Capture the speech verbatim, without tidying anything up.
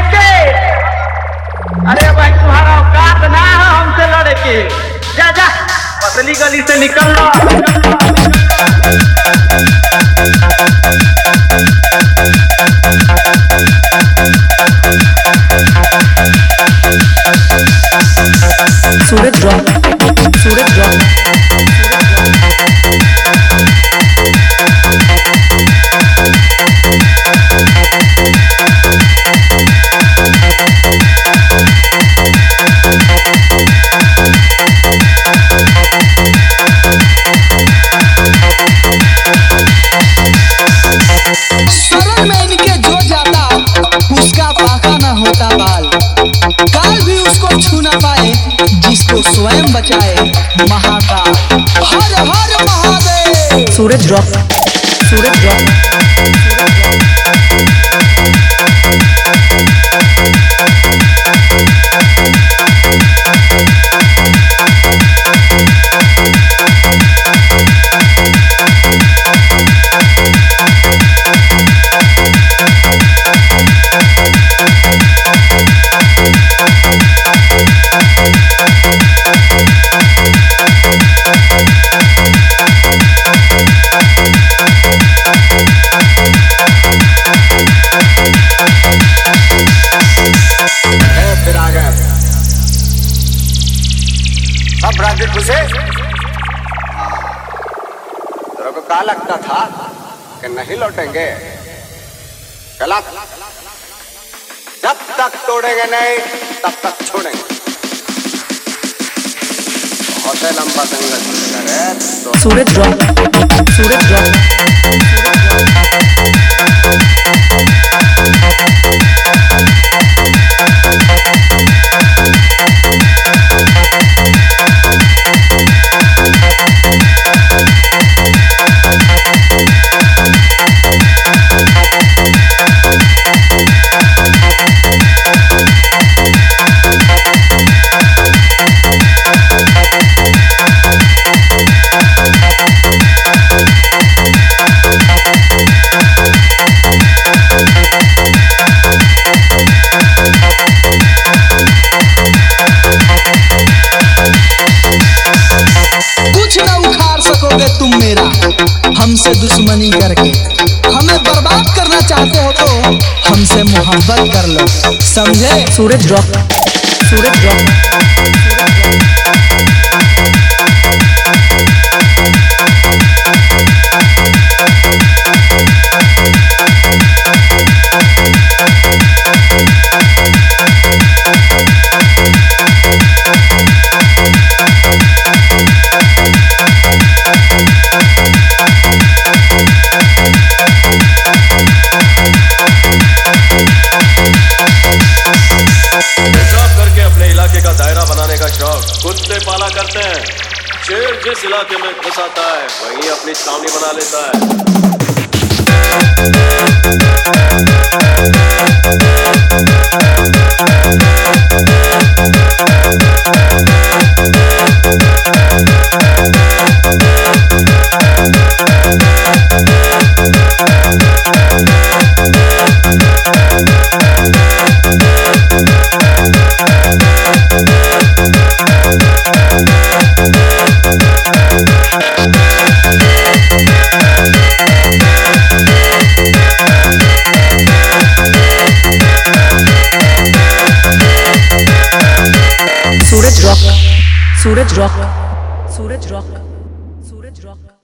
के। अरे भाई तुम्हारा औकात ना है हमसे लड़े के। जा जा पतली गली से निकल लो। सूरज रॉक, सूरज रॉक, शरण में इनके जो जाता उसका पाका न होता बाल। काल भी उसको छू न पाए जिसको स्वयं बचाए महाकाल। हर हर महादेव। सूरज रॉक, सूरज रॉक, अब राज्य घुसे। तेरे को क्या लगता था कि नहीं लौटेंगे? गलत। जब तक तोड़ेंगे नहीं तब तक छोड़ेंगे। बहुत लंबा जंगल चलेगा रे। सूरज रॉक, सूरज रॉक, कुछ न उखाड़ सकोगे तुम मेरा हमसे दुश्मनी करके। हमें बर्बाद करना चाहते हो तो हमसे मोहब्बत कर लो, समझे? सूरज रॉक, सूरज रॉक, कुत्ते पाला करते हैं। शेर जिस इलाके में घुस आता है वहीं अपनी छावनी बना लेता है। Suraj rock, Suraj rock, Suraj rock, Suraj rock.